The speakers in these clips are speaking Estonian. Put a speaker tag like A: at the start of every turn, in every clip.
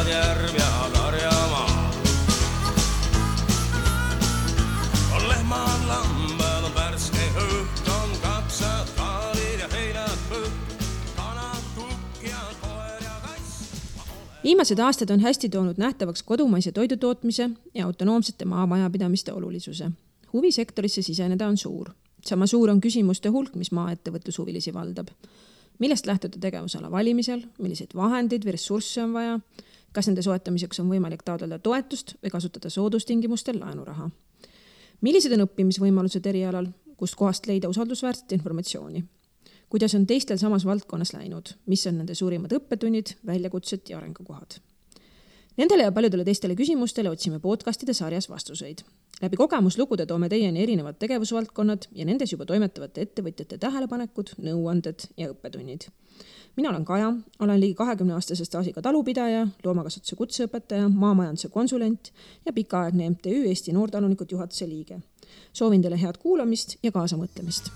A: järv ja karjamaa. On lehmad, lambad, on värske õht, on kapsad, kaalid ja heinad põht, kanad, kukk ja koer ja kass.
B: Viimased aastad on hästi toonud nähtavaks kodumaise toidutootmise ja autonoomsete maamajapidamiste olulisuse. Huvisektorisse siseneda on suur. Sama suur on küsimuste hulk, mis maaettevõtlushuvilisi valdab. Millest lähtuda tegevusala valimisel, milliseid vahendeid või ressursse on vaja, kas nende soetamiseks on võimalik taotleda toetust või kasutada soodustingimustel laenuraha. Millised on õppimisvõimalused erialal, kust kohast leida usaldusväärset informatsiooni? Kuidas on teistel samas valdkonnas läinud, mis on nende suurimad õppetunnid, väljakutsed ja arengukohad? Nendele ja paljudele teistele küsimustele otsime podcastide sarjas vastuseid. Läbi kogemuslugude toome teieni erinevad tegevusvaldkonnad ja nendes juba toimetavate ettevõtjate tähelepanekud, nõuanded ja õppetunnid. Mina olen Kaja, olen ligi 20-aastase staažiga talupidaja, loomakasvatuse kutseõpetaja, maamajanduse konsulent ja pikaaegne MTÜ Eesti Noortalunikud juhatuse liige. Soovin teile head kuulamist ja kaasamõtlemist.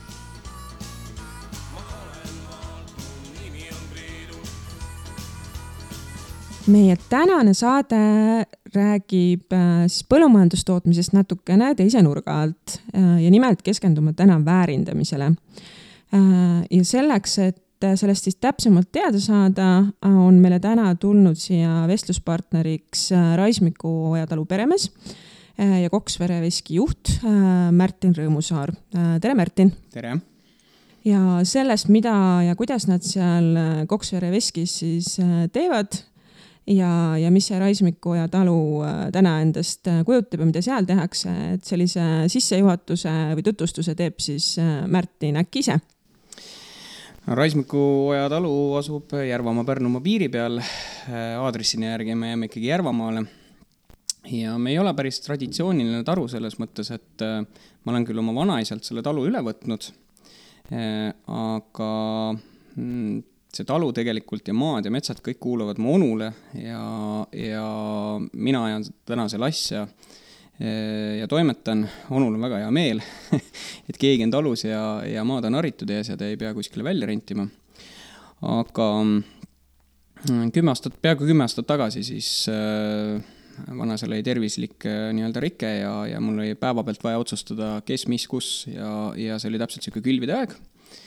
B: Meie tänane saade räägib põllumajandustootmisest natukene teise nurga alt ja nimelt keskendume täna väärindamisele. Ja selleks, et sellest siis täpsemalt teada saada, on meile täna tulnud siia vestluspartneriks Raismiku Ojatalu peremees ja Koksvere veski juht Märtin Rõõmusaar. Tere, Märtin!
C: Tere!
B: Ja sellest, mida ja kuidas nad seal Koksvere veskis siis teevad, ja mis see Raismiku Ojatalu täna endast kujutab ja mida seal tehakse, et sellise sissejuhatuse või tutvustuse teeb siis Märtin äkki ise.
C: Raismiku Ojatalu asub Järvamaa-Pärnumaa piiri peal. Aadressini järgi me jääme ikkagi Järvamaale. Ja me ei ole päris traditsiooniline taru selles mõttes, et ma olen küll oma vanaisalt selle talu üle võtnud, aga see talu tegelikult ja maad ja metsad kõik kuuluvad mu onule ja mina ajan täna selle asja ja toimetan. Onul on väga hea meel, et keegi on talus ja maad on haritud ees ja te ei pea kuskile välja rentima. Aga peaaegu 10 aastat tagasi siis vanasel oli tervislik nii-öelda rike ja mul oli päeva pealt vaja otsustada, kes, mis, kus ja see oli täpselt selline külvide aeg.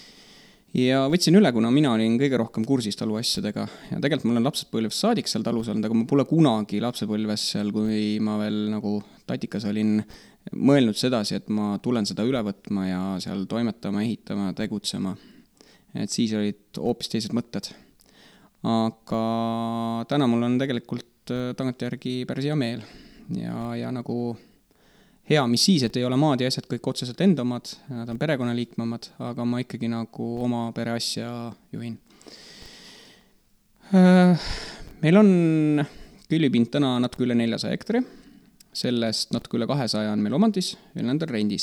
C: Ja võtsin üle, kuna mina olin kõige rohkem kursis talu asjadega. Ja tegelikult mul on lapsepõlvest saadik seal talus olnud, aga ma pole kunagi lapsepõlves seal, kui ma veel nagu tatikas olin mõelnud sedasi, et ma tulen seda üle võtma ja seal toimetama, ehitama, tegutsema. Et siis olid hoopis teised mõtted. Aga täna mul on tegelikult tagantjärgi päris hea meel ja nagu hea, mis siis, et ei ole maad ja asjad kõik otseselt enda omad, nad on perekonnaliikmemad, aga ma ikkagi nagu oma pere asja juhin. Meil on külvipind täna natuke üle 400 hektari, sellest natuke üle 200 on meil omandis, ülejäänud on rendis.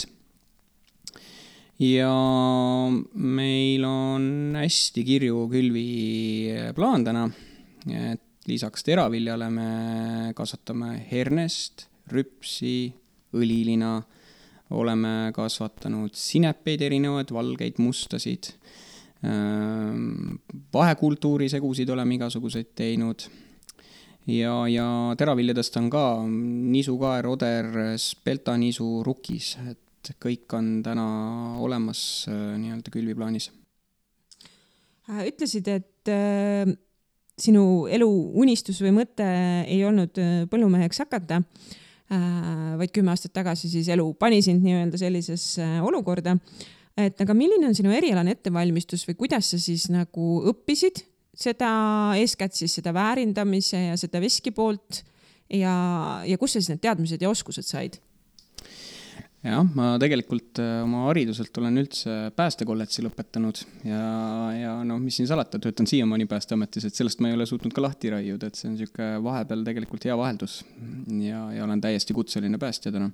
C: Ja meil on hästi kirju külviplaan täna, et lisaks teraviljale me kasvatame hernest, rüpsi, õlilina, oleme kasvatanud sinepeid erinevaid, valgeid, mustasid, vahekultuuri segusid oleme igasuguseid teinud ja teraviljadest on ka nisukaer, oder, speltanisu, rukis, et kõik on täna olemas nii-öelda külviplaanis.
B: Ütlesid, et sinu elu unistus või mõte ei olnud põllumeheks hakata, vaid 10 aastat tagasi siis elu pani sind nii-öelda sellisesse olukorda. Et aga milline on sinu erialane ettevalmistus või kuidas sa siis nagu õppisid seda eeskätt siis seda väärindamise ja seda veski poolt ja kus sa siis need teadmised ja oskused said?
C: Jah, ma tegelikult oma hariduselt olen üldse päästekolletsi lõpetanud ja mis siin salata, töötan siiamaani Päästeametis, et sellest ma ei ole suutnud ka lahti raiuda, et see on niisugune vahepeal tegelikult hea vaheldus ja olen täiesti kutseline päästja täna.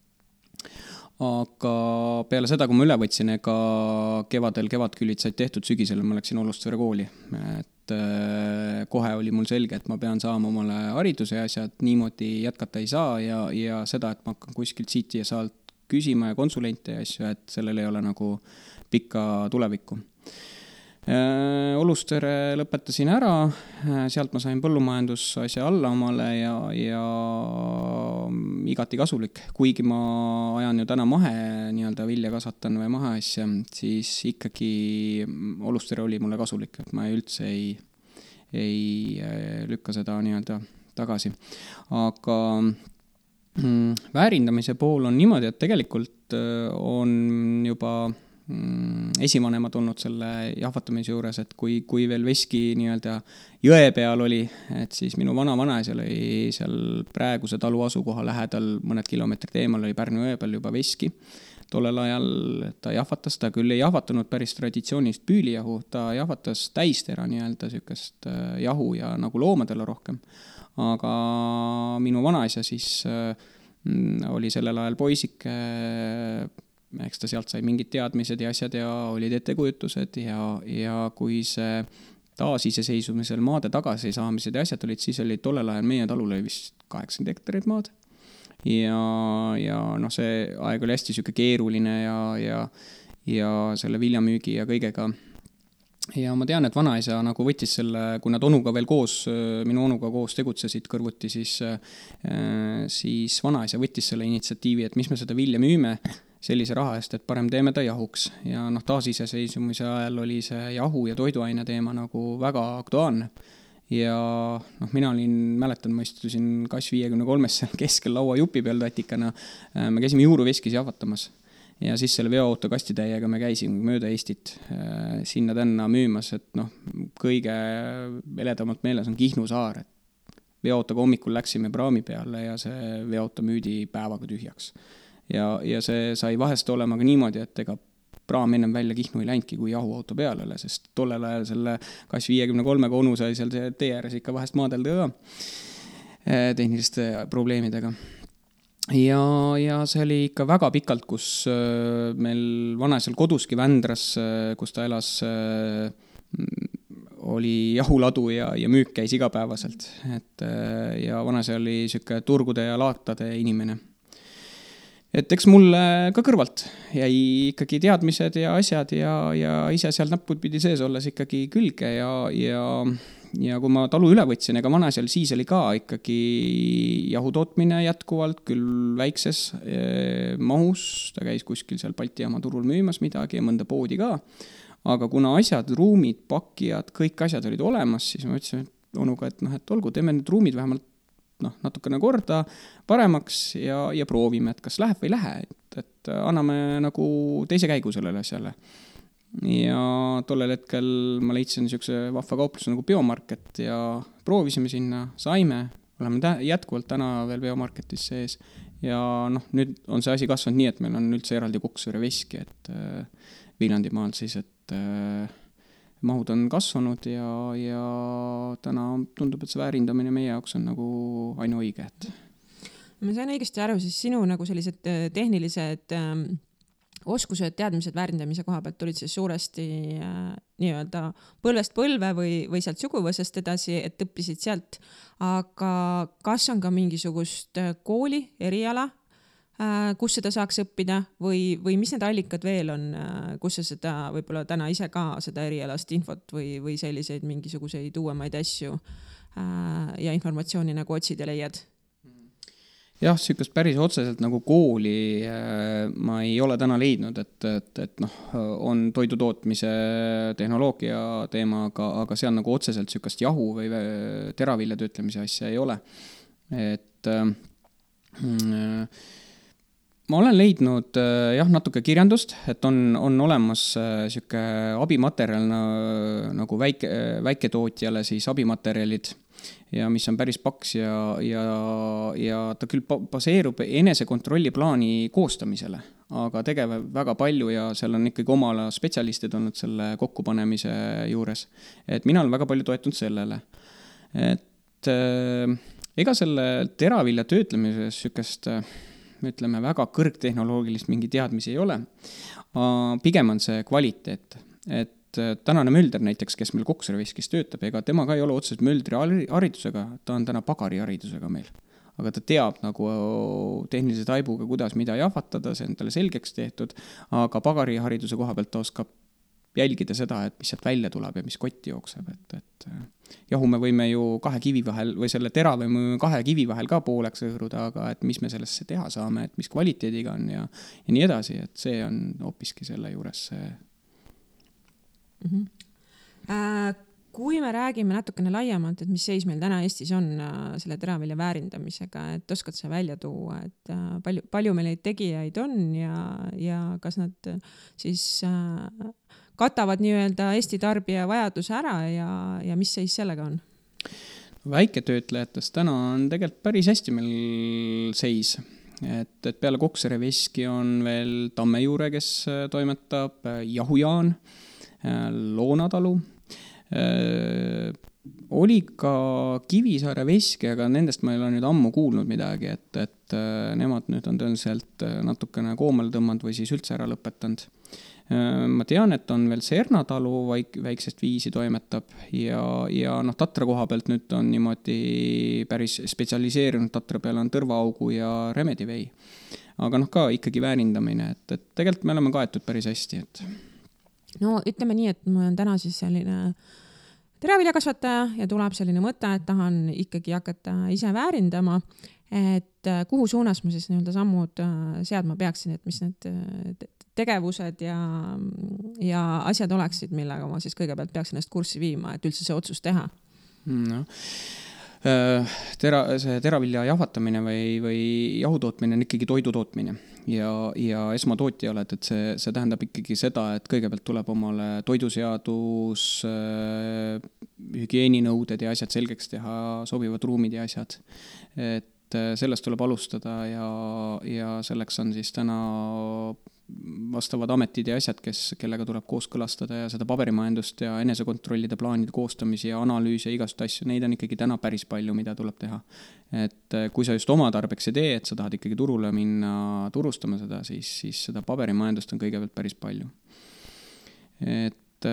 C: Aga peale seda, kui ma üle võtsin, ega kevadkülvid said tehtud, sügisel ma läksin Olustvere kooli, et kohe oli mul selge, et ma pean saama omale hariduse ja asjad niimoodi jätkata ei saa ja seda, et ma hakkan kuskilt siit ja saalt küsima ja konsulente ja asju, et sellel ei ole nagu pikka tulevikku. Olustere lõpetasin ära, sealt ma sain põllumajandusasja alla omale ja igati kasulik. Kuigi ma ajan ju täna mahe nii-öelda vilja kasvatan või maheasja, siis ikkagi Olustere oli mulle kasulik, et ma üldse ei lükka seda nii-öelda tagasi. Aga väärindamise pool on niimoodi, et tegelikult on juba esivanemad olnud selle jahvatamise juures, et kui veel veski nii-öelda jõe peal oli, et siis minu vanaisal oli seal praeguse talu asukoha lähedal mõned kilomeetrid eemal oli Pärnu jõe peal juba veski. Tollel ajal ta jahvatas, ta küll ei jahvatanud päris traditsioonist püülijahu, ta jahvatas täistera nii-öelda sükest jahu ja nagu loomadele rohkem. Aga minu vanaisa siis oli sellel ajal poisike, eks ta sealt sai mingid teadmised ja asjad ja olid ettekujutused ja kui see taasiseseisvumisel maade tagasi saamised ja asjad olid, siis oli tollel ajal meie talul oli vist 80 hektarit maad. Ja noh, see aeg oli hästi süke keeruline ja selle viljamüügi ja kõigega. Ja ma tean, et vanaisa nagu võttis selle, kui nad onuga veel koos, minu onuga koos tegutsesid kõrvuti, siis vanaisa võttis selle initsiatiivi, et mis me seda vilja müüme sellise raha eest, et parem teeme ta jahuks. Ja noh, taasiseseisvumise ajal oli see jahu ja toiduaine teema nagu väga aktuaalne. Ja noh, mina mäletan, ma istusin Kass 53 keskel laua jupi peal tatikana, me käisime juuruveskis jahvatamas. Ja siis selle veoauto kastitäiega me käisime mööda Eestit sinna tänna müümas, et noh, kõige eledamalt meeles on Kihnu saar, et veoautoga hommikul läksime praami peale ja see veoauto müüdi päevaga tühjaks. Ja see sai vahest olema ka niimoodi, et ega praam ennem välja Kihnu ei läinudki kui jahuauto pealele, sest tollel ajal selle Kass 53 onu sai seal tee ääres ikka vahest maadelda ka tehniliste probleemidega. Ja see oli ikka väga pikalt, kus meil vanaisal koduski Vändras, kus ta elas, oli jahuladu ja müük käis igapäevaselt. Ja vanaisa oli süke turgude ja laatade inimene. Et eks mulle ka kõrvalt jäi ikkagi teadmised ja asjad ja ise seal näppud pidi sees olles ikkagi külge ja kui ma talu üle võtsin, ega vanaisal siis oli ka ikkagi jahutootmine jätkuvalt, küll väikses mahus, ta käis kuskil seal Balti jaama turul müümas midagi ja mõnda poodi ka, aga kuna asjad, ruumid, pakijad, kõik asjad olid olemas, siis ma ütlesin onuga, et olgu, teeme need ruumid vähemalt natukene korda paremaks ja proovime, et kas läheb või lähe, et anname nagu teise käigu sellele asjale. Ja tollel hetkel ma leidsin niisuguse vahva kaupluse nagu Biomarket ja proovisime sinna, saime, oleme jätkuvalt täna veel Biomarketis sees ja noh, nüüd on see asi kasvanud nii, et meil on üldse eraldi Koksvere veski, et Viljandimaal siis, et mahud on kasvanud ja täna tundub, et see väärindamine meie jaoks on nagu ainuõige.
B: Ma sain õigesti aru, siis sinu nagu sellised tehnilised oskused, teadmised väärindamise koha pealt tulid siis suuresti nii-öelda põlvest põlve või sealt suguvõsast edasi, et õppisid sealt. Aga kas on ka mingisugust kooli, eriala, kus seda saaks õppida või mis need allikad veel on, kus sa seda võib-olla täna ise ka seda erialast infot või selliseid mingisuguseid uuemaid asju ja informatsiooni nagu otsid ja leiad?
C: Jah, sükast päris otseselt nagu kooli ma ei ole täna leidnud, et noh, on toidutootmise tehnoloogia teema, aga seal nagu otseselt sükast jahu või teravilja töötlemise asja ei ole. Et ma olen leidnud jah, natuke kirjandust, et on olemas süke abimaterjal nagu väiketootjale siis abimaterjalid ja mis on päris paks ja ta küll baseerub enesekontrolli plaani koostamisele, aga tegeb väga palju ja seal on ikkagi omala spetsialistid olnud selle kokkupanemise juures. Et mina olen väga palju toetunud sellele. Et ega selle teravilja töötlemises sükest ütleme, väga kõrgtehnoloogilist mingi teadmisi ei ole. Pigem on see kvaliteet. Et tänane Mölder näiteks, kes meil Koksvere veskis töötab, ega tema ka ei ole otseselt Möldri haridusega, ta on täna pagari haridusega meil. Aga ta teab nagu tehnilise taibuga, kuidas mida jahvatada, see on talle selgeks tehtud, aga pagari hariduse koha pealt ta oskab jälgida seda, et mis sealt välja tuleb ja mis kotti jookseb, et jahu me võime ju 2 kivi vahel või selle tera võime 2 kivi vahel ka pooleks hõõruda, aga et mis me sellesse teha saame, et mis kvaliteediga on ja nii edasi, et see on hoopiski selle juures see.
B: Kui me räägime natukene laiemalt, et mis seis meil täna Eestis on selle teravilja väärindamisega, et oskad sa välja tuua, et palju meil neid tegijaid on ja kas nad siis katavad nii-öelda Eesti tarbija vajaduse ära ja mis seis sellega on?
C: Väiketöötlejatest täna on tegelikult päris hästi meil seis. Et peale Koksere Veski on veel Tammejuure, kes toimetab, Jahujaan, Loonatalu. Oli ka Kivisaare Veski, aga nendest ma ei ole nüüd ammu kuulnud midagi, et nemad nüüd on tõenäoliselt natukene koomale tõmmanud või siis üldse ära lõpetanud. Ma tean, et on veel Sernatalu väiksest viisi toimetab ja Tatra koha pealt nüüd on niimoodi päris spetsialiseerinud, Tatra peale on Tõrvaaugu ja Remedivei. Aga ka ikkagi väärindamine, et tegelikult me oleme kaetud päris hästi, et
B: no ütleme nii, et mul on täna siis selline teraviljakasvataja ja tuleb selline mõte, et tahan ikkagi hakata ise väärindama, et kuhu suunas ma siis nii-öelda sammud seadma peaksin, et mis need tegevused ja asjad oleksid, millega ma siis kõigepealt peaks ennast kurssi viima, et üldse see otsus teha.
C: No. See teravilja jahvatamine või jahutootmine on ikkagi toidutootmine ja esmatootja oled, et see tähendab ikkagi seda, et kõigepealt tuleb omale toiduseadus, hügieeninõuded ja asjad selgeks teha, sobivad ruumid ja asjad, et sellest tuleb alustada ja selleks on siis täna vastavad ametid ja asjad, kellega tuleb kooskõlastada ja seda paberimajandust ja enesekontrollide plaanide koostamisi ja analüüse ja igast asju, neid on ikkagi täna päris palju, mida tuleb teha. Et kui sa just oma tarbeks ei tee, et sa tahad ikkagi turule minna turustama seda, siis seda paberimajandust on kõigepealt päris palju. Et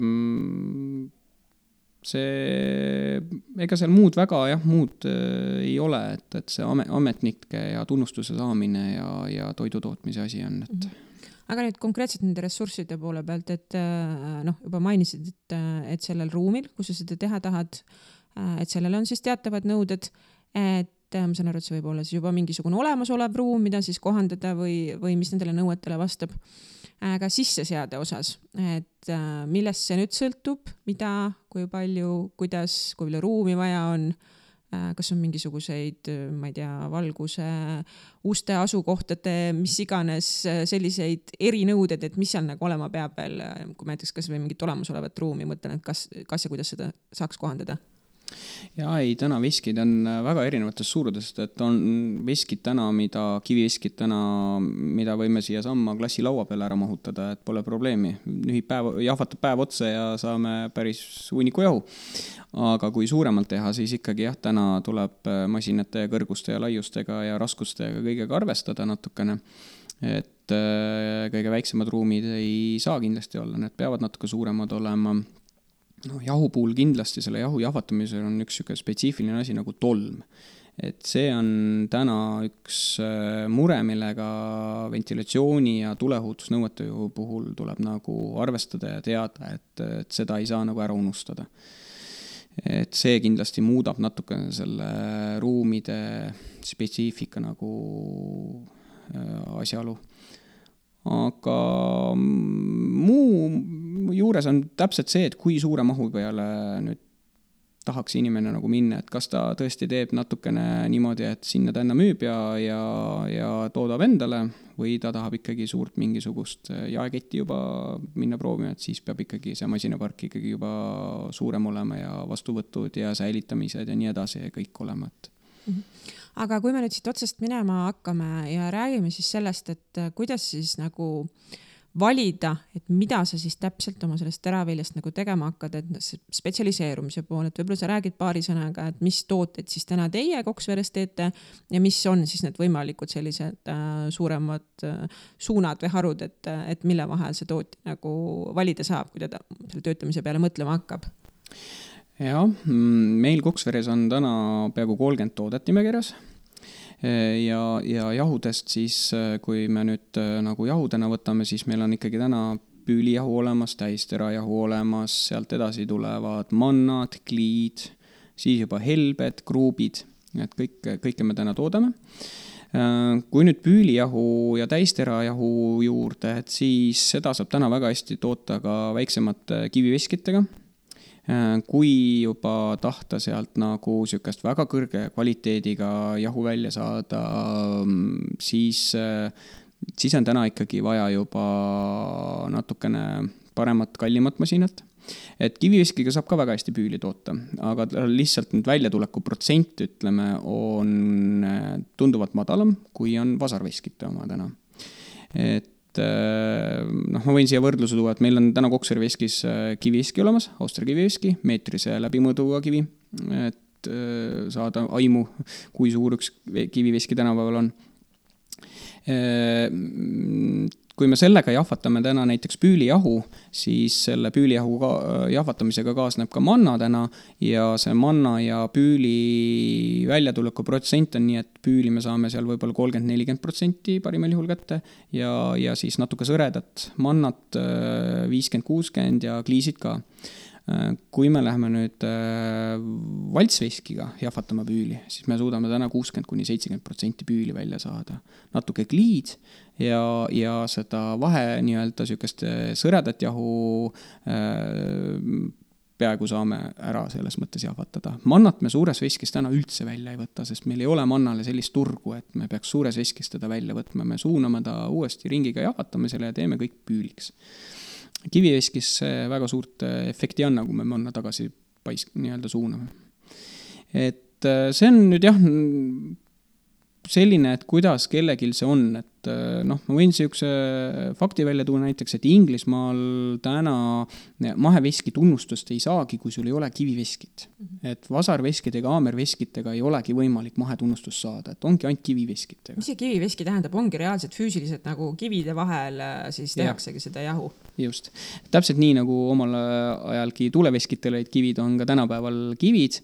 C: ega seal muud väga, muud ei ole, et see ametnike ja tunnustuse saamine ja toidutootmise asi on, et
B: Aga nüüd konkreetselt nende ressursside poole pealt, et juba mainisid, et sellel ruumil, kus sa seda teha tahad, et sellel on siis teatavad nõuded, et ma saan aru, et see võib olla siis juba mingisugune olemasolev ruum, mida siis kohandada või mis nendele nõuetele vastab. Aga sisseseade osas, et millest see nüüd sõltub, mida, kui palju, kuidas, kui palju ruumi vaja on, kas on mingisuguseid, ma ei tea, valguse, uste asukohtade, mis iganes selliseid erinõuded, et mis seal nagu olema peab veel, kui ma näiteks kas või mingit olemasolevat ruumi mõtlen, et kas ja kuidas seda saaks kohandada?
C: Ja täna veskid on väga erinevatest suurudest, et on veskid täna, kiviveskid täna, mida võime siia samma klassi laua peale ära mahutada, et pole probleemi. Jahvatab päev otsa ja saame päris hunniku jahu. Aga kui suuremalt teha, siis ikkagi täna tuleb masinate kõrguste ja laiustega ja raskustega kõigega arvestada natukene. Et kõige väiksemad ruumid ei saa kindlasti olla, need peavad natuke suuremad olema. Jahu puhul kindlasti selle jahu jahvatamisel on üks spetsiifiline asi nagu tolm. Et see on täna üks mure, millega ventilatsiooni ja tuleohutusnõuete puhul tuleb nagu arvestada ja teada, et seda ei saa nagu ära unustada. Et see kindlasti muudab natuke selle ruumide spetsiifika nagu asjaolu. Aga muu juures on täpselt see, et kui suure mahu peale nüüd tahaks inimene nagu minna, et kas ta tõesti teeb natukene niimoodi, et sinna ta enne müüb ja toodab endale või ta tahab ikkagi suurt mingisugust jaeketti juba minna proovima, et siis peab ikkagi see masinapark ikkagi juba suurem olema ja vastuvõtud ja säilitamised ja nii edasi ja kõik olema.
B: Aga kui me nüüd siit otsast minema hakkame ja räägime siis sellest, et kuidas siis nagu valida, et mida sa siis täpselt oma sellest teraviljast nagu tegema hakkad, et spetsialiseerumise pool, et võib-olla sa räägid paari sõnaga, et mis tooted siis täna teie Koksveres teete ja mis on siis need võimalikud sellised suuremad suunad või harud, et mille vahel see tootja nagu valida saab, kui ta selle töötamise peale mõtlema hakkab?
C: Ja, meil Koksveres on täna peaaegu 30 toodet nimekirjas ja jahudest siis, kui me nüüd nagu jahudena võtame, siis meil on ikkagi täna püülijahu olemas, täisterajahu olemas, sealt edasi tulevad mannad, kliid, siis juba helbed, kruubid, et kõike me täna toodame. Kui nüüd püülijahu ja täisterajahu juurde, et siis seda saab täna väga hästi toota ka väiksemate kiviveskitega. Kui juba tahta sealt nagu sükest väga kõrge kvaliteediga jahu välja saada, siis on täna ikkagi vaja juba natukene paremat, kallimat masinat. Et kiviveskiga saab ka väga hästi püüli toota, aga lihtsalt nüüd väljatuleku protsent, ütleme, on tunduvalt madalam, kui on vasarveskite oma täna. Et ma võin siia võrdluse tuua, et meil on täna Kokseri veskis kiviveski olemas, Austria kiviveski, meetrise läbimõõduga kivi, et saada aimu, kui suur üks kiviveski tänapäeval on. Kui me sellega jahvatame täna näiteks püülijahu, siis selle püülijahu jahvatamisega kaasneb ka manna täna ja see manna ja püüli väljatuleku protsent on nii, et püüli me saame seal võib-olla 30-40% parimal juhul kätte ja siis natuke sõredat mannat 50-60 ja kliisid ka. Kui me läheme nüüd valtsveskiga jahvatama püüli, siis me suudame täna 60-70% püüli välja saada. Natuke kliid ja seda vahe nii-öelda sükest sõredat jahu peaaegu saame ära selles mõttes jahvatada. Mannat me suures veskis täna üldse välja ei võta, sest meil ei ole mannale sellist turgu, et me peaks suures veskis teda välja võtma. Me suuname ta uuesti ringiga jahvatamisele ja teeme kõik püüliks. Kiviveskis väga suurt efekti on, nagu me manna tagasi nii-öelda suuname. Et see on nüüd jah selline, et kuidas kellegil see on, et ma võin siukse fakti välja tuua näiteks, et Inglismaal täna maheveski tunnustust ei saagi, kui sul ei ole kiviveskit. Et vasarveskid ega aamerveskitega ei olegi võimalik mahetunnustust saada, et ongi ainult kiviveskitega.
B: Mis see kiviveski tähendab? Ongi reaalselt füüsiliselt nagu kivide vahel siis tehaksegi seda jahu?
C: Just. Täpselt nii, nagu omal ajalgi tuleveskitel olid kivid, on ka tänapäeval kivid.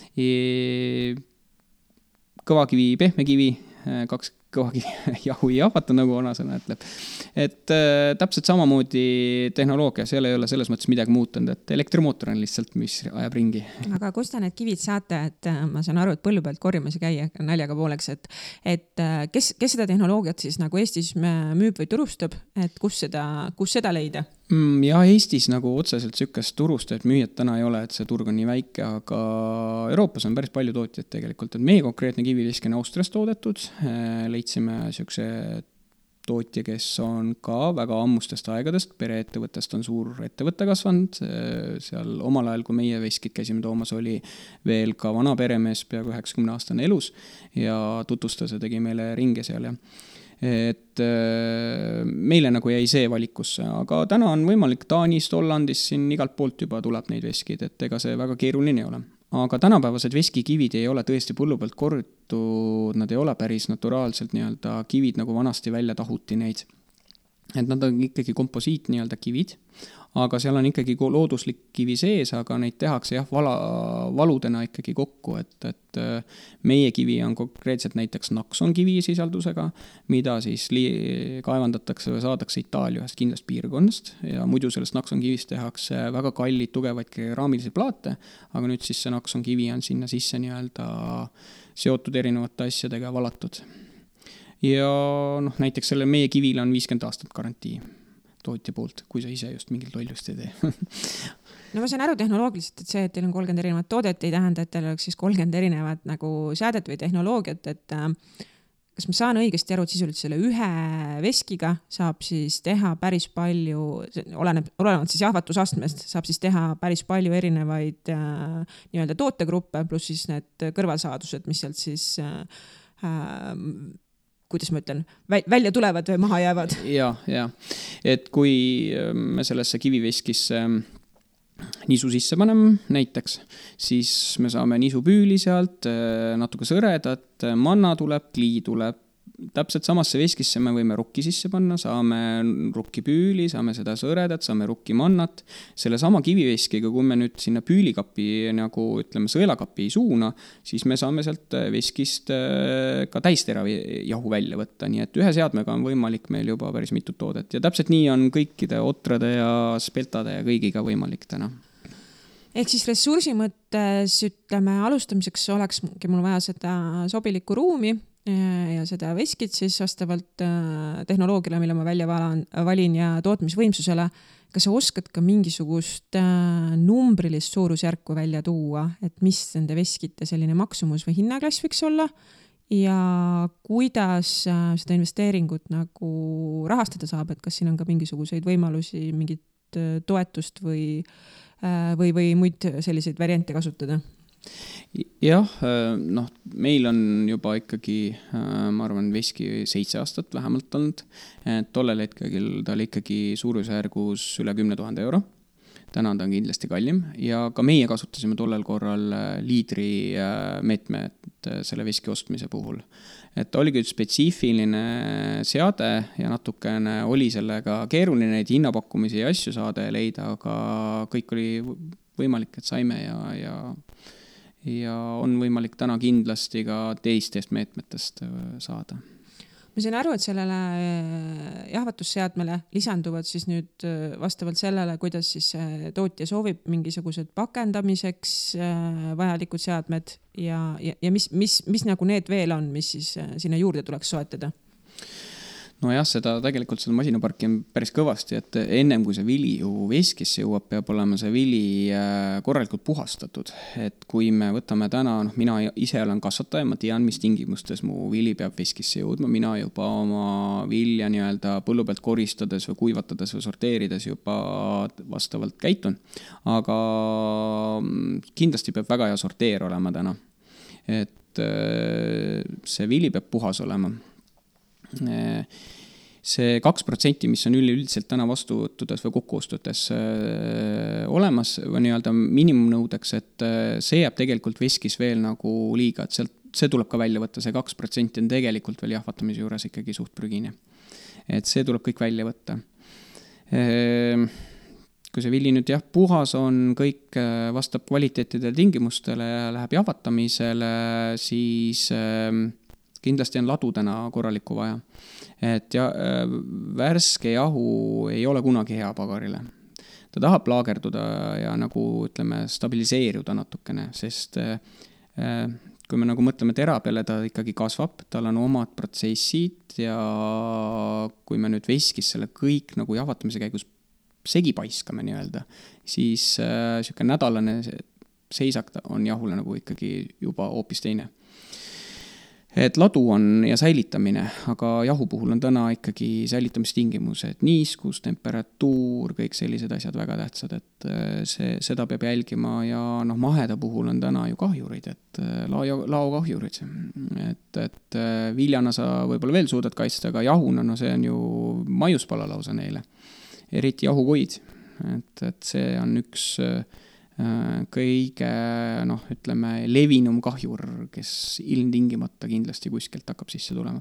C: Kõvakivi, pehmekivi, 2 kõvakivi jahu ei jahvata, nagu vanasõna ütleb. Et täpselt samamoodi tehnoloogia, seal ei ole selles mõttes midagi muutunud, et elektrimootor on lihtsalt, mis ajab ringi.
B: Aga kus te need kivid saate, et ma saan aru, et põllu pealt korjamas ja käia naljaga pooleks, et kes seda tehnoloogiat siis nagu Eestis müüb või turustab, et kus seda leida?
C: Ja Eestis nagu otseselt sükest turust, et müüjad täna ei ole, et see turg on nii väike, aga Euroopas on päris palju tootjad tegelikult, et meie konkreetne kiviveski on Austrias toodetud, leidsime sükse tootja, kes on ka väga ammustest aegadest, pereettevõttest on suur ettevõtte kasvanud, seal omal ajal, kui meie veskid käisime toomas, oli veel ka vana peremees peaaegu 90-aastane elus ja tutvustas ja tegi meile ringe seal ja et meile nagu jäi see valikusse, aga täna on võimalik Taanist, Hollandist, siin igalt poolt juba tuleb neid veskid, et ega see väga keeruline ei ole. Aga tänapäevased veskikivid ei ole tõesti põllu pealt korrutud, nad ei ole päris naturaalselt nii-öelda kivid, nagu vanasti välja tahuti neid. Et nad on ikkagi komposiit nii-öelda kivid, aga seal on ikkagi looduslik kivi sees, aga neid tehakse valudena ikkagi kokku, et meie kivi on konkreetselt näiteks nakson kivi sisaldusega, mida siis kaevandatakse või saadakse Itaalia ühest kindlast piirkonnast ja muidu sellest nakson kivist tehakse väga kallid, tugevaid keraamilisi plaate, aga nüüd siis see nakson kivi on sinna sisse nii-öelda seotud erinevate asjadega valatud. Ja näiteks selle meie kivil on 50 aastat garantii tootja poolt, kui sa ise just mingil tollust ei tee.
B: No ma saan aru tehnoloogiliselt, et see, et teil on 30 erinevat toodet, ei tähenda, et teil oleks siis 30 erinevat nagu seadet või tehnoloogiat, et kas ma saan õigesti aru, et sisuliselt selle ühe veskiga saab siis teha päris palju, olenevalt siis jahvatusastmest, saab siis teha päris palju erinevaid nii-öelda tootegruppe, pluss siis need kõrvalsaadused, mis sealt siis kuidas ma ütlen, välja tulevad või maha jäävad? Ja. Et kui me sellesse kiviveskisse nisu sisse paneme näiteks, siis me saame nisu püüli sealt, natuke sõredat, manna tuleb, klii tuleb,
C: täpselt samasse veskisse me võime rukki sisse panna, saame rukkipüüli, saame seda sõredat, saame rukkimannat. Selle sama kiviveskiga, kui me nüüd sinna püülikapi nagu ütleme sõelakapi suuna, siis me saame sealt veskist ka täistera jahu välja võtta. Nii et ühe seadmega on võimalik meil juba päris mitut toodet ja täpselt nii on kõikide otrade ja speltade ja kõigiga võimalik täna.
B: Ehk siis ressursi mõttes ütleme alustamiseks olekski mul vaja seda sobilikku ruumi ja seda veskit siis vastavalt tehnoloogiale, mille ma välja valin ja tootmisvõimsusele. Kas sa oskad ka mingisugust numbrilist suurusjärku välja tuua, et mis nende veskite selline maksumus või hinnaklass võiks olla ja kuidas seda investeeringut nagu rahastada saab, et kas siin on ka mingisuguseid võimalusi, mingit toetust või muid selliseid variante kasutada?
C: Jah, meil on juba ikkagi, ma arvan, veski 7 aastat vähemalt olnud. Tollel hetkel ta oli ikkagi suurusjärgus üle 10 000 euro. Täna ta on kindlasti kallim ja ka meie kasutasime tollel korral liidri meetmed selle veski ostmise puhul. Et oli küll spetsiifiline seade ja natukene oli sellega keeruline neid hinnapakkumisi ja asju saada ja leida, aga kõik oli võimalik, et saime ja on võimalik täna kindlasti ka teistest meetmetest saada.
B: Ma sain aru, et sellele jahvatusseadmele lisanduvad siis nüüd vastavalt sellele, kuidas siis tootja soovib mingisugused pakendamiseks vajalikud seadmed ja mis nagu need veel on, mis siis sinna juurde tuleks soetada?
C: No jah, seda masinaparki on päris kõvasti, et ennem kui see vili ju veskisse jõuab, peab olema see vili korralikult puhastatud. Et kui me võtame täna, mina ise olen kasvataja, ma tean, mis tingimustes mu vili peab veskisse jõudma, mina juba oma vilja nii-öelda põllu pealt koristades või kuivatades või sorteerides juba vastavalt käitun. Aga kindlasti peab väga hea sorteer olema täna. Et see vili peab puhas olema. See 2%, mis on üleüldiselt täna vastuvõttudes või kokkuostutes olemas või nii-öelda minimumnõudeks, et see jääb tegelikult veskis veel nagu liiga, et see tuleb ka välja võtta, see 2% on tegelikult veel jahvatamise juures ikkagi suht prügine. Et see tuleb kõik välja võtta. Kui see vili nüüd puhas on, kõik vastab kvaliteetidele tingimustele ja läheb jahvatamisele, siis kindlasti on ladu täna korralikku vaja. Et värske jahu ei ole kunagi hea pagarile. Ta tahab laagerduda ja nagu ütleme stabiliseeruda natukene, sest kui me nagu mõtleme tera peale, ta ikkagi kasvab, tal on omad protsessid ja kui me nüüd veskis selle kõik nagu jahvatamise käigus segi paiskame nii-öelda, siis selline nädalane seisak on jahule nagu ikkagi juba hoopis teine. Et ladu on ja säilitamine, aga jahu puhul on täna ikkagi säilitamistingimused, niiskus, temperatuur, kõik sellised asjad väga tähtsad, et seda peab jälgima ja maheda puhul on täna ju kahjurid, et laokahjurid, et viljana sa võib-olla veel suudad kaitsta, aga jahuna, see on ju maiuspala lausa neile, eriti jahukoid, et see on üks kõige ütleme levinum kahjur, kes ilmtingimata kindlasti kuskilt hakkab sisse tulema.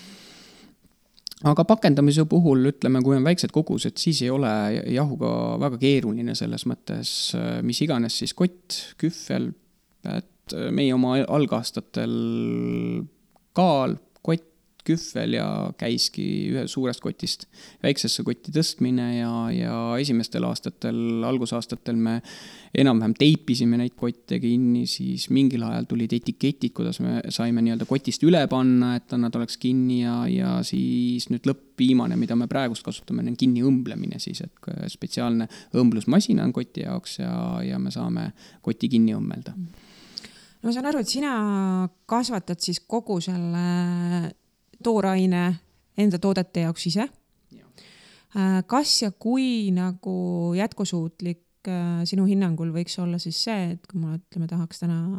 C: Aga pakendamise puhul ütleme, kui on väiksed kogused, siis ei ole jahuga väga keeruline selles mõttes, mis iganes siis kott, küffel, et meie oma algaastatel kaal, kott, küffel ja käiski ühe suurest kotist väiksesse kotti tõstmine ja esimestel aastatel, algusaastatel me enam-vähem teipisime neid kotte kinni, siis mingil ajal tulid etiketid, kuidas me saime nii-öelda kotist üle panna, et nad oleks kinni ja siis nüüd lõppviimane, mida me praegust kasutame, on kinni õmblemine siis, et spetsiaalne õmblusmasina on koti jaoks ja me saame koti kinni õmmelda.
B: Ma saan aru, et sina kasvatad siis kogu selle tooraine enda toodete jaoks ise. Kas ja kui nagu jätkusuutlik sinu hinnangul võiks olla siis see, et kui ma tahaks täna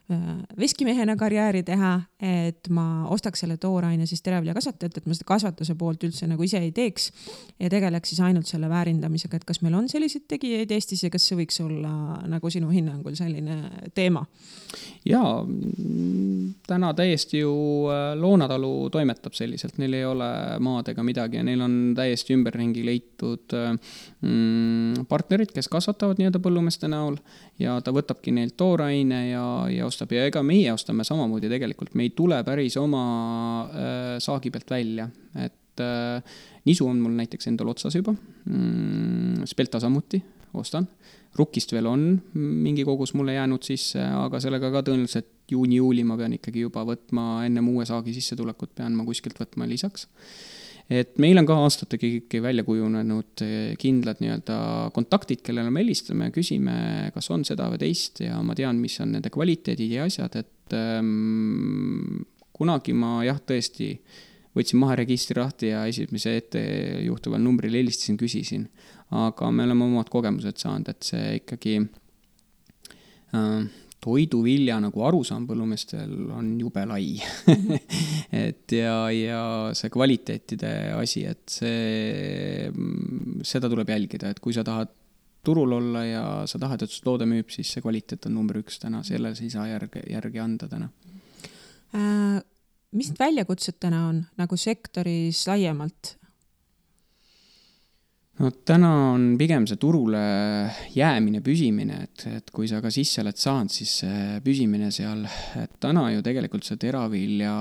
B: veskimehena karjääri teha, et ma ostaks selle tooraine siis teraviljakasvatajalt, et ma seda kasvatuse poolt üldse nagu ise ei teeks ja tegeleks siis ainult selle väärindamisega, et kas meil on selliseid tegijaid Eestis ja kas see võiks olla nagu sinu hinnangul selline teema?
C: Jaa, täna täiesti ju Loonatalu toimetab selliselt, neil ei ole maad ega midagi ja neil on täiesti ümberringi leitud partnerid, kes kasvatavad nii-öelda põllumeeste näol ja ta võtabki neilt tooraine ja ostab ja ega meie ostame samamoodi tegelikult, me ei tule päris oma saagi pealt välja, et nisu on mul näiteks endal otsas juba, spelta samuti ostan, rukkist veel on mingi kogus mulle jäänud sisse, aga sellega ka tõenäoliselt juuni-juuli ma pean ikkagi juba võtma, ennem uue saagi sissetulekut pean ma kuskilt võtma lisaks. Et meil on ka aastatega ikkagi välja kujunenud kindlad nii-öelda kontaktid, kellele me helistame ja küsime, kas on seda või teist ja ma tean, mis on nende kvaliteedid ja asjad, et kunagi ma tõesti võtsin maheregistri lahti ja esimese ette juhtuval numbril helistasin, küsisin, aga me oleme omad kogemused saanud, et see ikkagi toiduvilja nagu arusaam põllumeestel on jube lai. et ja see kvaliteetide asi, et seda tuleb jälgida, et kui sa tahad turul olla ja sa tahad, et su toode müüb, siis see kvaliteet on number 1 täna, sellele sa ei saa järgi anda täna.
B: Mis väljakutsed täna on nagu sektoris laiemalt?
C: No täna on pigem see turule jäämine, püsimine, et kui sa ka sisse oled saanud, siis püsimine seal, et täna ju tegelikult see teravilja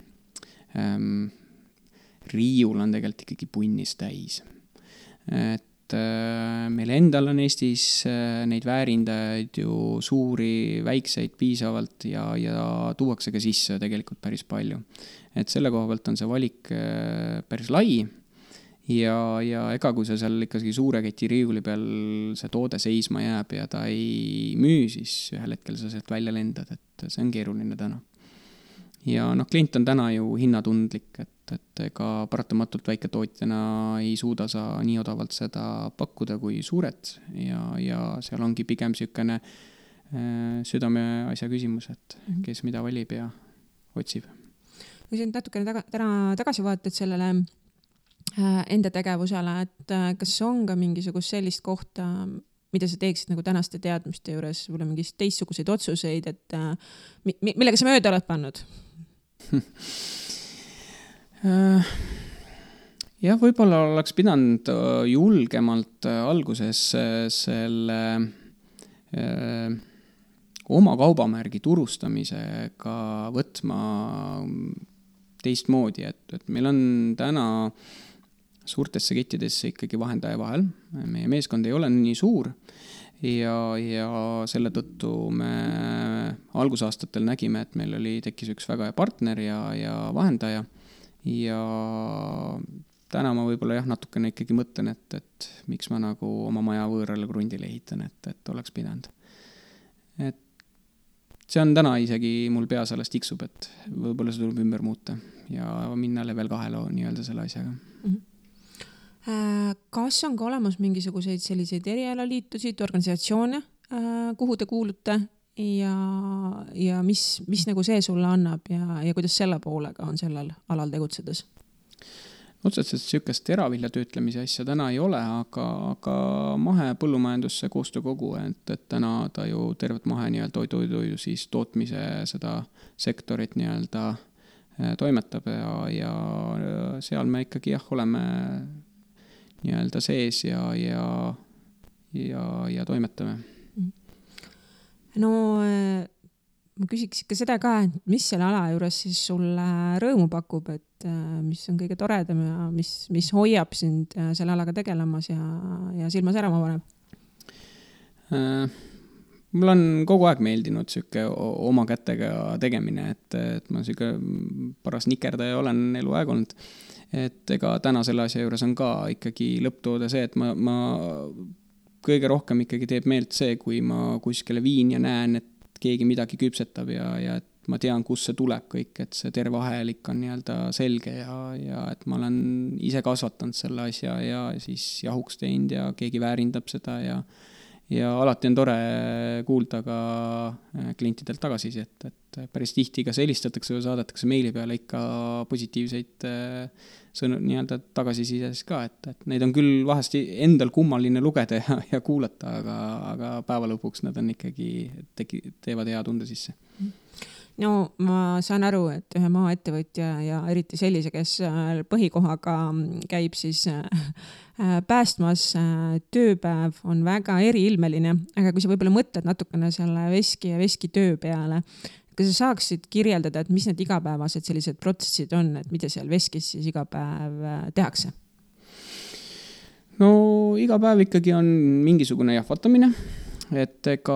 C: riiul on tegelikult ikkagi punnis täis. Et meil endal on Eestis neid väärindajaid ju suuri, väikseid piisavalt ja tuuakse ka sisse tegelikult päris palju. Et selle koha pealt on see valik päris lai. Ja ega kui sa seal ikkagi suure keti riiuli peal see toode seisma jääb ja ta ei müü, siis ühel hetkel sa sealt välja lendad, et see on keeruline täna. Ja klient on täna ju hinnatundlik, et ega paratamatult väiketootjana ei suuda sa nii odavalt seda pakkuda kui suured ja seal ongi pigem sükene südame asja küsimus, et kes mida valib ja otsib.
B: Kui sa natukene tagasi vaatad sellele enda tegevusele, et kas on ka mingisugust sellist kohta, mida sa teeksid nagu tänaste teadmiste juures, võib-olla mingist teistsuguseid otsuseid, et millega sa mööda oled pannud?
C: Jah, võib-olla oleks pidanud julgemalt alguses selle oma kaubamärgi turustamisega võtma teistmoodi, et meil on täna suurtesse kettidesse ikkagi vahendaja vahel. Meie meeskond ei ole nii suur ja selle tõttu me algusaastatel nägime, et meil tekkis üks väga hea partner ja vahendaja ja täna ma võib-olla natukene ikkagi mõtlen, et miks ma nagu oma maja võõrale krundile ehitan, et oleks pidanud. Et see on täna isegi mul peas alles tiksub, et võib-olla see tuleb ümber muuta ja minna level 2 nii-öelda selle asjaga.
B: Kas on ka olemas mingisuguseid selliseid erialaliitusid, organisatsioone, kuhu te kuulute ja mis nagu see sulle annab ja kuidas selle poolega on sellel alal tegutsedes?
C: Otseselt sükest teravilja töötlemise asja täna ei ole, aga mahepõllumajandusse koostöökogu, et täna ta ju tervet mahe nii-öelda toidu siis tootmise seda sektorit nii-öelda toimetab ja seal me ikkagi oleme nii-öelda sees ja toimetame.
B: No ma küsiks ikka seda ka, et mis selle ala juures siis sulle rõõmu pakub, et mis on kõige toredam ja mis hoiab sind selle alaga tegelemas ja silma särama paneb?
C: Mul on kogu aeg meeldinud süke oma kätega tegemine, et ma süke paras nikerdaja olen eluaeg olnud. Et ega täna selle asja juures on ka ikkagi lõpptoode see, et ma kõige rohkem ikkagi teeb meelt see, kui ma kuskile viin ja näen, et keegi midagi küpsetab ja et ma tean, kus see tuleb kõik, et see terve ahelik on nii-öelda selge ja et ma olen ise kasvatanud selle asja ja siis jahuks teinud ja keegi väärindab seda ja alati on tore kuulda ka klientidelt tagasisidet, et päris tihti kas helistatakse või saadetakse meili peale ikka positiivseid sõnu nii-öelda tagasisides ka, et neid on küll vahest endal kummaline lugeda ja kuulata, aga päeva lõpuks nad on ikkagi teevad hea tunde sisse.
B: No ma saan aru, et ühe maaettevõtja ja eriti sellise, kes põhikohaga käib siis päästmas, tööpäev on väga eriilmeline, aga kui sa võib-olla mõtled natukene selle veski ja veski töö peale, kas sa saaksid kirjeldada, et mis need igapäevased sellised protsessid on, et mida seal veskis siis iga päev tehakse?
C: No iga päev ikkagi on mingisugune jahvatamine, et ega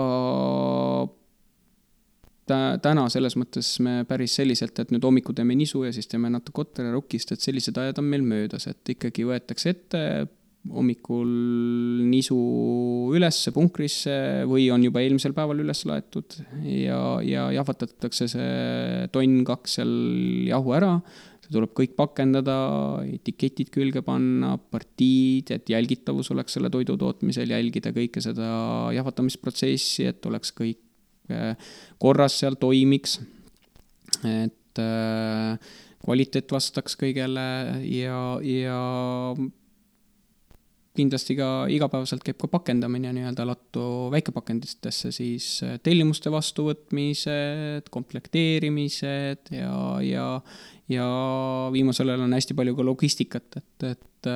C: täna selles mõttes me päris selliselt, et nüüd hommiku teeme nisu ja siis teeme natuke ottele rukist, et sellised ajad on meil möödas, et ikkagi võetakse ette hommikul nisu ülesse punkrisse või on juba eelmisel päeval üles laetud ja jahvatatakse see tonn 2 seal jahu ära, see tuleb kõik pakendada, etiketid külge panna, partiid, et jälgitavus oleks selle toidu tootmisel, jälgida kõike seda jahvatamisprotsessi, et oleks kõik korras seal toimiks, et kvaliteet vastaks kõigele ja kindlasti ka igapäevaselt käib ka pakendamine nii-öelda lattu väikepakenditesse, siis tellimuste vastuvõtmised, komplekteerimised ja viimasel ajal on hästi palju ka logistikat, et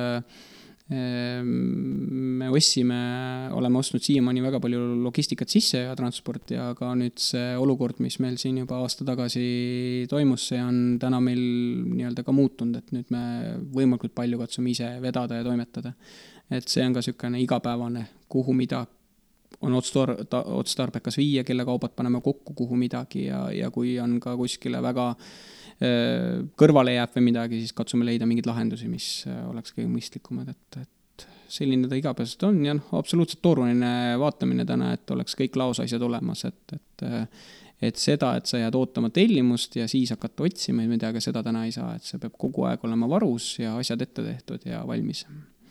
C: me oleme ostnud siiamaani väga palju logistikat sisse ja transporti, aga nüüd see olukord, mis meil siin juba aasta tagasi toimus, see on täna meil nii-öelda ka muutunud, et nüüd me võimalikult palju katsume ise vedada ja toimetada. Et see on ka selline igapäevane, kuhu mida on otstarbekas viia, kelle kaubad paneme kokku, kuhu midagi ja kui on ka kuskile väga kõrvale jääb või midagi, siis katsume leida mingeid lahendusi, mis oleks kõige mõistlikumad, et selline ta igapäevaselt on ja absoluutselt tooruline vaatamine täna, et oleks kõik laosasjad olemas, et seda, et sa jääd ootama tellimust ja siis hakata otsima ja midagi, seda täna ei saa, et see peab kogu aeg olema varus ja asjad ette tehtud ja valmis.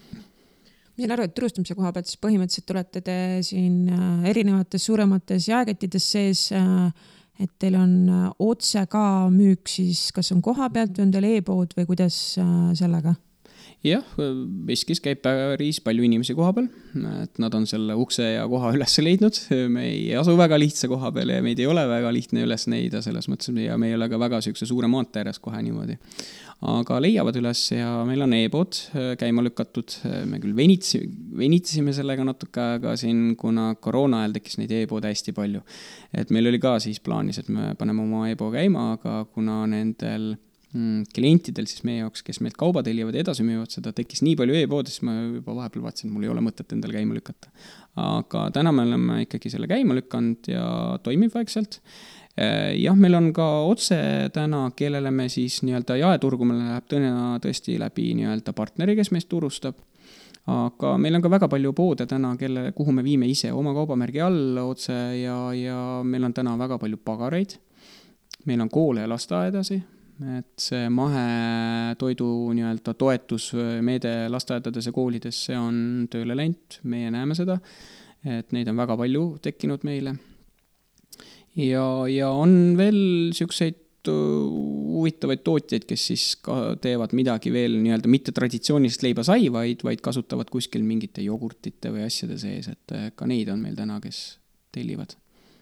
B: Ma saan aru, et turustamise koha pealt siis põhimõtteliselt olete te siin erinevates suuremates jaekettides sees, et teil on otse ka müük siis, kas on koha pealt või on teil e-pood või kuidas sellega?
C: Jah, Veskis käib päris palju inimesi koha peal, et nad on selle ukse ja koha üles leidnud. Me ei asu väga lihtsa koha peal ja meid ei ole väga lihtne üles neida selles mõttes ja me ei ole ka väga sükse suure maantee ääres kohe niimoodi. Aga leiavad üles ja meil on e-pood käima lükatud. Me küll venitsime sellega natuke aega siin, kuna koroona ajal tekkis neid e-poode hästi palju. Et meil oli ka siis plaanis, et me paneme oma e-pood käima, aga kuna nendel klientidel siis meie jaoks, kes meilt kauba tellivad edasi müüvad, seda tekkis nii palju e-poodi, siis ma juba vahepeal vaatasin, et mul ei ole mõtet endale käima lükata. Aga täna me oleme ikkagi selle käima lükanud ja toimib vaikselt. Jah, meil on ka otse täna, kellele me siis nii-öelda jaeturgu meil läheb tõesti läbi nii-öelda partneri, kes meist turustab. Aga meil on ka väga palju poode täna, kuhu me viime ise oma kaubamärgi all otse ja meil on täna väga palju pagareid. Meil on koole ja lasteaedasi. Et see mahetoidu nii-öelda toetusmeede lasteaedades ja koolides, see on tööle läinud, meie näeme seda, et neid on väga palju tekkinud meile. Ja on veel selliseid huvitavaid tootjaid, kes siis ka teevad midagi veel nii-öelda mitte traditsioonilist leiba sai, vaid kasutavad kuskil mingite jogurtite või asjade sees, et ka neid on meil täna, kes tellivad.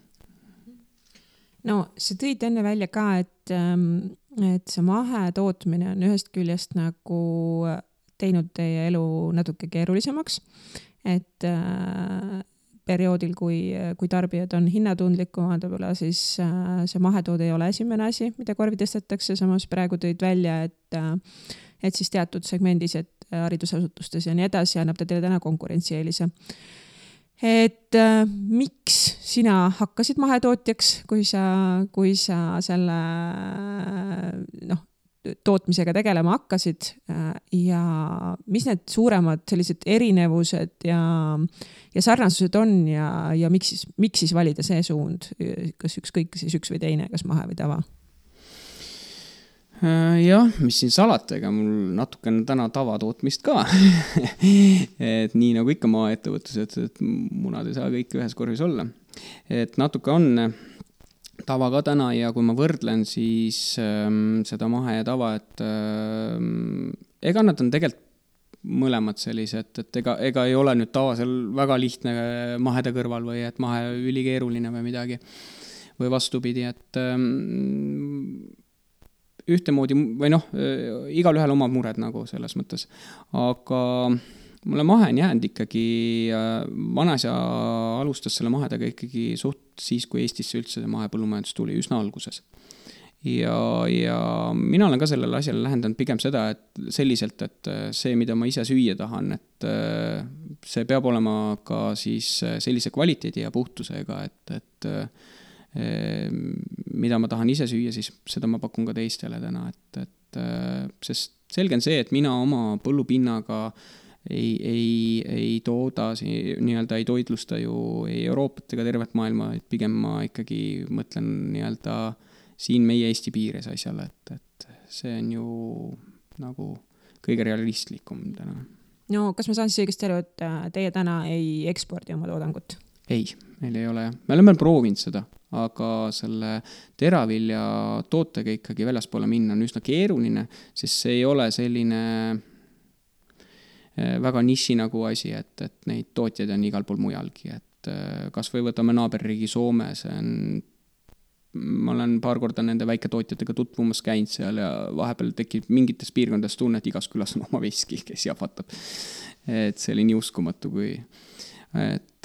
B: No, sa tõid enne välja ka, et see mahetootmine on ühest küljest nagu teinud teie elu natuke keerulisemaks, et perioodil, kui tarbijad on hinnatundlikumad, siis see mahetoode ei ole esimene asi, mida korvi tõstetakse, samas praegu tõid välja, et siis teatud segmendis, et haridusasutustes ja nii edasi annab ta teile täna konkurentsieelise. Et miks sina hakkasid mahetootjaks, kui sa selle tootmisega tegelema hakkasid ja mis need suuremad sellised erinevused ja sarnasused on ja miks siis valida see suund, kas ükskõik siis üks või teine, kas mahe või tava?
C: Jah, mis siin salata, ega mul natukene täna tavatootmist ka. Et nii nagu ikka maaettevõtlused, et munad ei saa kõik ühes korvis olla. Et natuke on tava ka täna ja kui ma võrdlen siis seda mahe ja tava, et ega nad on tegelikult mõlemad sellised, et ega ei ole nüüd tava seal väga lihtne mahede kõrval või et mahe ülikeeruline või midagi. Või vastupidi, et ühtemoodi või igal ühel omad mured nagu selles mõttes. Aga mulle mahe on jäänud ikkagi, vanasja alustas selle mahedega ikkagi suht siis, kui Eestisse üldse mahepõllumajandus tuli üsna alguses. Ja mina olen ka sellele asjale lähendanud pigem seda, et selliselt, et see, mida ma ise süüa tahan, et see peab olema ka siis sellise kvaliteedi ja puhtusega, et mida ma tahan ise süüa, siis seda ma pakun ka teistele täna, sest selge on see, et mina oma põllupinnaga ei tooda, nii-öelda ei toidlusta ju ei Euroopat ega tervet maailma, et pigem ma ikkagi mõtlen nii-öelda siin meie Eesti piires asjale, et see on ju nagu kõige realistlikum täna.
B: No kas ma saan siis õigesti aru, et teie täna ei ekspordi oma toodangut?
C: Ei, meil ei ole. Me oleme proovinud seda, aga selle teravilja tootega ikkagi väljaspoole minna on üsna keeruline, sest see ei ole selline väga niši nagu asi, et neid tootjaid on igal pool mujalgi, et kas või võtame naaberriigi Soome, ma olen paar korda nende väiketootjatega tutvumas käinud seal ja vahepeal tekib mingites piirkondades tunne, et igas külas on oma veski, kes jahvatab. Et see oli nii uskumatu, kui et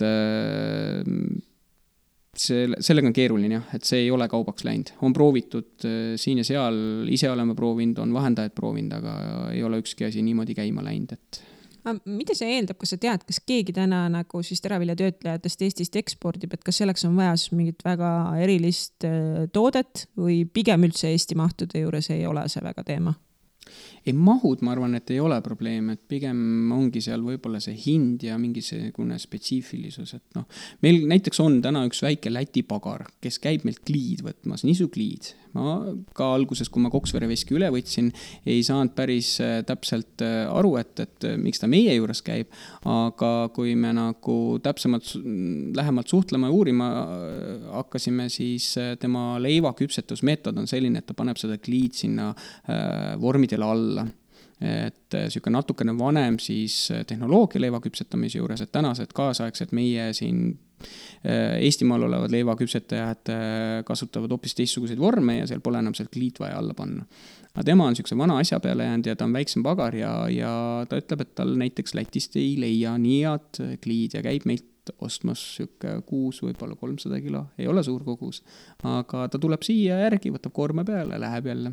C: sellega on keeruline jah, et see ei ole kaubaks läinud. On proovitud siin ja seal, ise oleme proovinud, on vahendajad proovinud, aga ei ole ükski asi niimoodi käima läinud, et
B: mida see eeldab, kas sa tead, kas keegi täna nagu siis teraviljatöötlejatest Eestist ekspordib, et kas selleks on vaja mingit väga erilist toodet või pigem üldse Eesti mahtude juures ei ole see väga teema?
C: Ei mahud, ma arvan, et ei ole probleem, et pigem ongi seal võib-olla see hind ja mingisugune spetsiifilisus, et meil näiteks on täna üks väike Läti pagar, kes käib meilt kliid võtmas, nisu kliid. Ma ka alguses, kui ma Koksvere veski üle võtsin, ei saanud päris täpselt aru, et miks ta meie juures käib, aga kui me nagu täpsemalt lähemalt suhtlema ja uurima hakkasime, siis tema leivaküpsetusmeetod on selline, et ta paneb seda kliid sinna vormidele alla. Et siuke natukene vanem siis tehnoloogia leivaküpsetamise juures, et tänased kaasaegsed meie siin Eestimaal olevad leivaküpsetajad kasutavad hoopis teistsuguseid vorme ja seal pole enam seal kliit vaja alla panna. Aga tema on siukse vana asja peale jäänud ja ta on väiksem pagar ja ta ütleb, et tal näiteks Lätist ei leia nii head kliid ja käib meilt ostmas siuke 6, võib-olla 300 kilo. Ei ole suur kogus, aga ta tuleb siia järgi, võtab koorme peale, läheb jälle.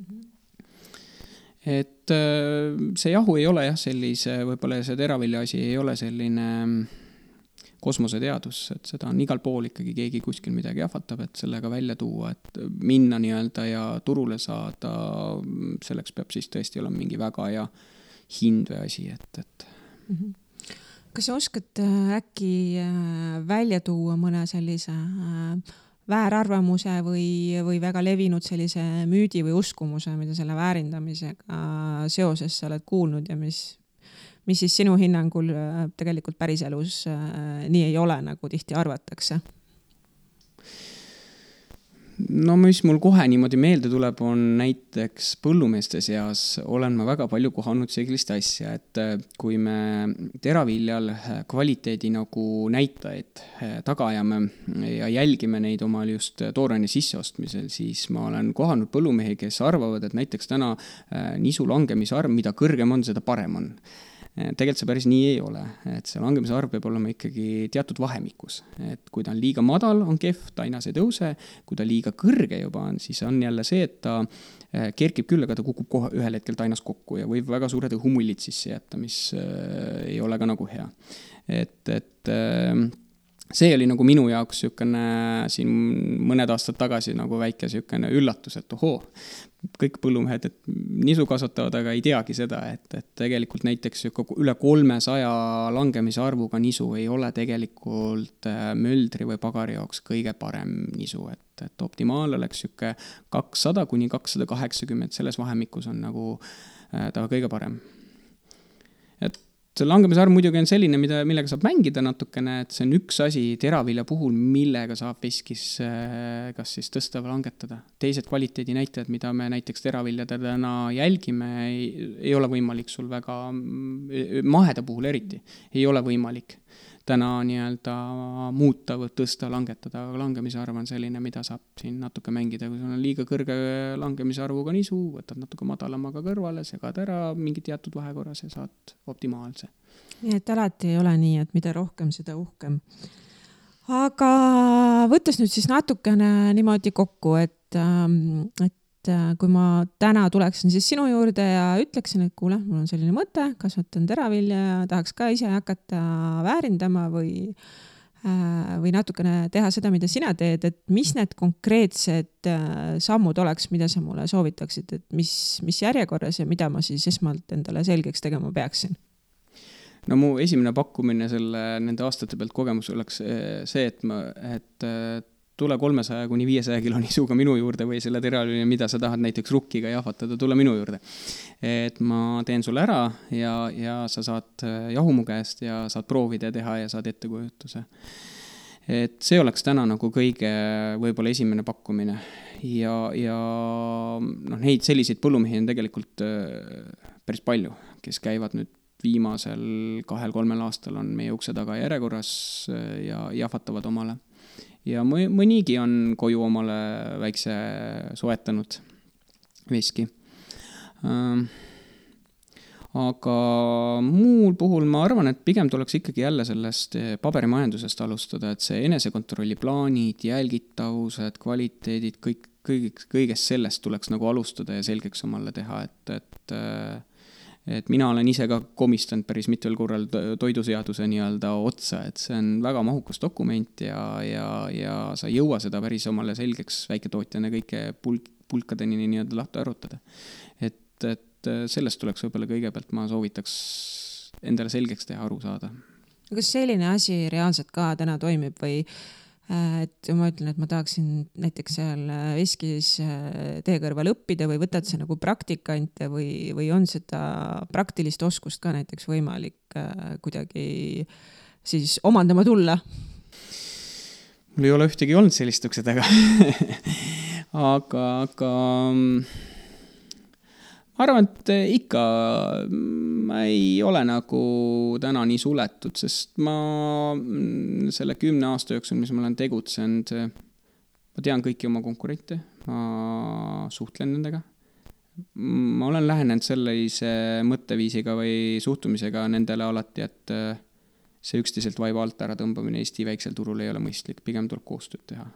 C: Et see jahu ei ole jah sellise, võib-olla see teravilja asi ei ole selline kosmoseteadus, et seda on igal pool ikkagi keegi kuskil midagi jahvatab, et sellega välja tuua, et minna nii-öelda ja turule saada, selleks peab siis tõesti olema mingi väga hea hind või asi, et.
B: Kas sa oskad äkki välja tuua mõne sellise väärarvamuse või väga levinud sellise müüdi või uskumuse, mida selle väärindamisega seoses sa oled kuulnud ja mis siis sinu hinnangul tegelikult päriselus nii ei ole, nagu tihti arvatakse?
C: No mis mul kohe niimoodi meelde tuleb, on näiteks põllumeeste seas olen ma väga palju kohanud sellist asja, et kui me teraviljal kvaliteedi nagu näitajaid taga ajame ja jälgime neid omal just tooraine sisseostmisel, siis ma olen kohanud põllumehi, kes arvavad, et näiteks täna nisu langemisarv, mida kõrgem on, seda parem on. Tegelikult see päris nii ei ole, et see langemise arv peab olema ikkagi teatud vahemikus, et kui ta on liiga madal, on kehv, tainas ei tõuse, kui ta liiga kõrge juba on, siis on jälle see, et ta kerkib küll, aga ta kukub ühel hetkel tainas kokku ja võib väga suured humullid sisse jätta, mis ei ole ka nagu hea. Et see oli nagu minu jaoks sükene siin mõned aastad tagasi nagu väike sükene üllatus, et ohoo, kõik põllumehed, et nisu kasvatavad, aga ei teagi seda, et tegelikult näiteks üle 300 langemise arvuga nisu ei ole tegelikult möldri või pagari jaoks kõige parem nisu, et optimaal oleks süke 200 kuni 280, selles vahemikus on nagu ta kõige parem. Et see langemise arv muidugi on selline, millega saab mängida natukene, et see on üks asi teravilja puhul, millega saab veskis kas siis tõsta või langetada. Teised kvaliteedi näitajad, mida me näiteks teraviljadena jälgime, ei ole võimalik sul väga, maheda puhul eriti, ei ole võimalik täna nii-öelda muuta või tõsta, langetada, aga langemise arv on selline, mida saab siin natuke mängida. Kui sul on liiga kõrge langemise arvuga nisu, võtad natuke madalamaga kõrvale, segad ära mingi teatud vahekorras ja saad optimaalse.
B: Nii et alati ei ole nii, et mida rohkem, seda uhkem. Aga võttes nüüd siis natukene niimoodi kokku, et kui ma täna tuleksin siis sinu juurde ja ütleksin, et kuule, mul on selline mõte, kasvatan teravilja ja tahaks ka ise hakata väärindama või natukene teha seda, mida sina teed, et mis need konkreetsed sammud oleks, mida sa mulle soovitaksid, et mis järjekorras ja mida ma siis esmalt endale selgeks tegema peaksin?
C: No mu esimene pakkumine nende aastate pealt kogemus oleks see, et tule 300 kuni 500 kilo nisuga minu juurde või selle teravilja, mida sa tahad näiteks rukkiga jahvatada, tule minu juurde. Et ma teen sulle ära ja sa saad jahu mu käest ja saad proovida teha ja saad ettekujutuse. Et see oleks täna nagu kõige võib-olla esimene pakkumine. Ja neid selliseid põllumehi on tegelikult päris palju, kes käivad nüüd viimasel 2-3 aastal on meie ukse taga järjekorras ja jahvatavad omale. Ja mõnigi on koju omale väikse soetanud veski. Aga muul puhul ma arvan, et pigem tuleks ikkagi jälle sellest paberimajandusest alustada, et see enesekontrolli plaanid, jälgitavused, kvaliteedid, kõigest sellest tuleks nagu alustada ja selgeks omale teha, et mina olen ise ka komistanud päris mitul korral toiduseaduse nii-öelda otsa, et see on väga mahukas dokument ja sa ei jõua seda päris omale selgeks väiketootjana kõike pulkadeni nii-öelda lahti arutada. Et sellest tuleks võib-olla kõigepealt ma soovitaks endale selgeks teha, aru saada.
B: Kas selline asi reaalselt ka täna toimib või et ma ütlen, et ma tahaksin näiteks seal veskis tee kõrval õppida või võtad see nagu praktikante või on seda praktilist oskust ka näiteks võimalik kuidagi siis omandama tulla?
C: Mul ei ole ühtegi olnud sellist ukse taga. aga ma arvan, et ikka ma ei ole nagu täna nii suletud, sest ma selle 10 aasta jooksul, mis ma olen tegutsenud, ma tean kõiki oma konkurente, ma suhtlen nendega. Ma olen lähenenud sellise mõtteviisiga või suhtumisega nendele alati, et see üksteiselt vaiba alt ära tõmbamine Eesti väiksel turul ei ole mõistlik, pigem tuleb koostööd teha.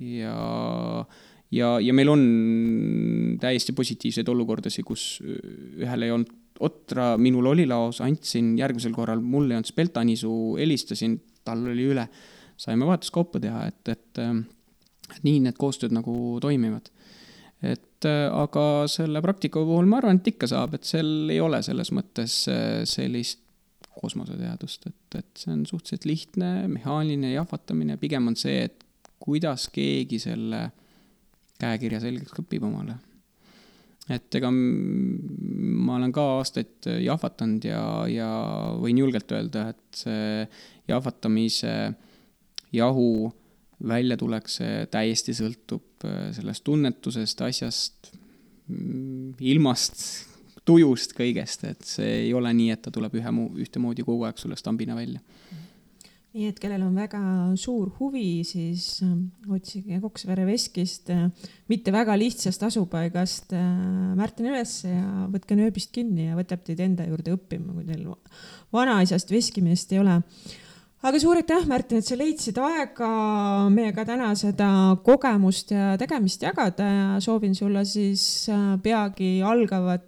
C: Ja meil on täiesti positiivseid olukordasid, kus ühel ei olnud otra, minul oli laos, andsin järgmisel korral, mul ei olnud speltanisu, helistasin, tal oli üle, saime vahetuskaupa teha, et nii need koostööd nagu toimivad. Aga selle praktika puhul ma arvan, et ikka saab, et seal ei ole selles mõttes sellist kosmoseteadust, et see on suhteliselt lihtne, mehaaline jahvatamine, pigem on see, et kuidas keegi selle käekirja selgeks õpib omale. Et ega ma olen ka aastaid jahvatanud ja võin julgelt öelda, et see jahvatamise jahu välja tuleks, täiesti sõltub sellest tunnetusest, asjast, ilmast, tujust kõigest, et see ei ole nii, et ta tuleb ühtemoodi kogu aeg sulle stambina välja.
B: Nii et kellel on väga suur huvi, siis otsige Koksvere veskist mitte väga lihtsast asupaigast Märten üles ja võtke nööbist kinni ja võtab teid enda juurde õppima, kui teil vanaisast veskimeest ei ole. Aga suur aitäh, Märten, et sa leidsid aega meiega täna seda kogemust ja tegemist jagada ja soovin sulle siis peagi algavat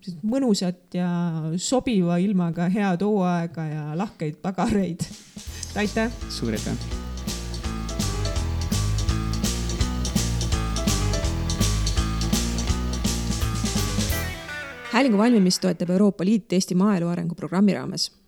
B: mõnusat ja sobiva ilmaga head hooaega ja lahkeid pagareid. aitäh!
C: Suur aitäh!
B: Häälingu valmimist toetab Euroopa Liit Eesti maaelu arengu programmi raames.